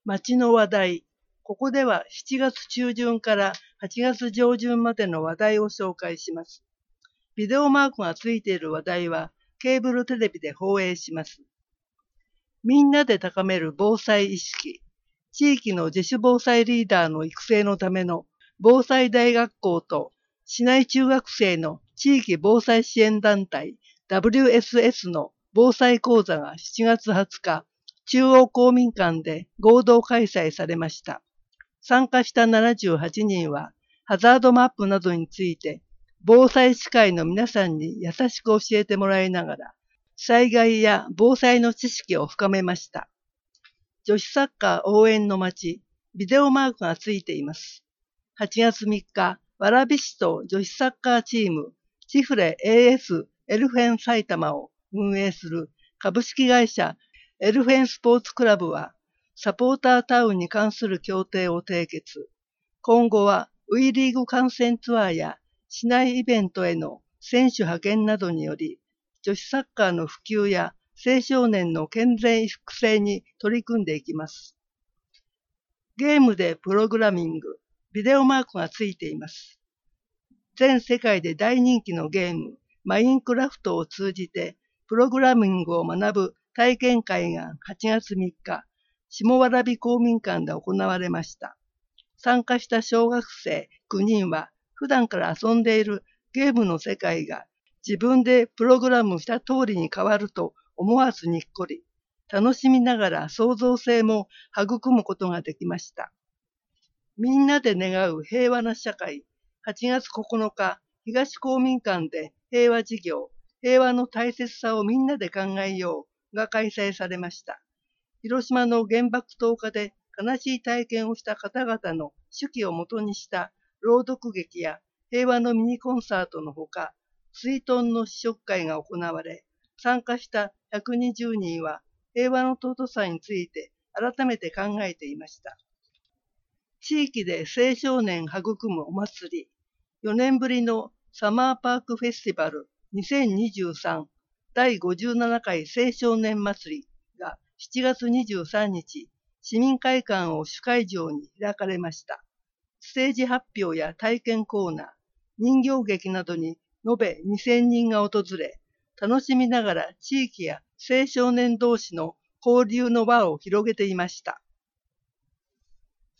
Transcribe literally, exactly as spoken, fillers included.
街の話題。ここではしちがつ中旬からはちがつ上旬までの話題を紹介します。ビデオマークがついている話題はケーブルテレビで放映します。みんなで高める防災意識。地域の自主防災リーダーの育成のための防災大学校と市内中学生の地域防災支援団体 ダブリューエスエス の防災講座がしちがつはつか、中央公民館で合同開催されました。参加したななじゅうはちにんはハザードマップなどについて防災士会の皆さんに優しく教えてもらいながら災害や防災の知識を深めました。女子サッカー応援の街、ビデオマークがついています。はちがつみっか、蕨市と女子サッカーチーム、チフレ エーエス エルフェン埼玉を運営する株式会社エルフェンスポーツクラブは、サポータータウンに関する協定を締結。今後は ウィー リーグ観戦ツアーや市内イベントへの選手派遣などにより、女子サッカーの普及や青少年の健全育成に取り組んでいきます。ゲームでプログラミング、ビデオマークがついています。全世界で大人気のゲーム、マインクラフトを通じてプログラミングを学ぶ体験会がはちがつみっか、下蕨公民館で行われました。参加した小学生きゅうにんは普段から遊んでいるゲームの世界が自分でプログラムした通りに変わると思わずにっこり、楽しみながら創造性も育むことができました。みんなで願う平和な社会、はちがつここのか、東公民館で平和事業、平和の大切さをみんなで考えようが開催されました。広島の原爆投下で悲しい体験をした方々の手記をもとにした朗読劇や平和のミニコンサートのほか、追悼の試食会が行われ、参加したひゃくにじゅうにんは平和の尊さについて改めて考えていました。地域で青少年育むお祭り、よねんぶりのサマーパークフェスティバルにせんにじゅうさんだいごじゅうななかい青少年祭りがしちがつにじゅうさんにち、市民会館を主会場に開かれました。ステージ発表や体験コーナー、人形劇などに延べにせんにんが訪れ、楽しみながら地域や青少年同士の交流の輪を広げていました。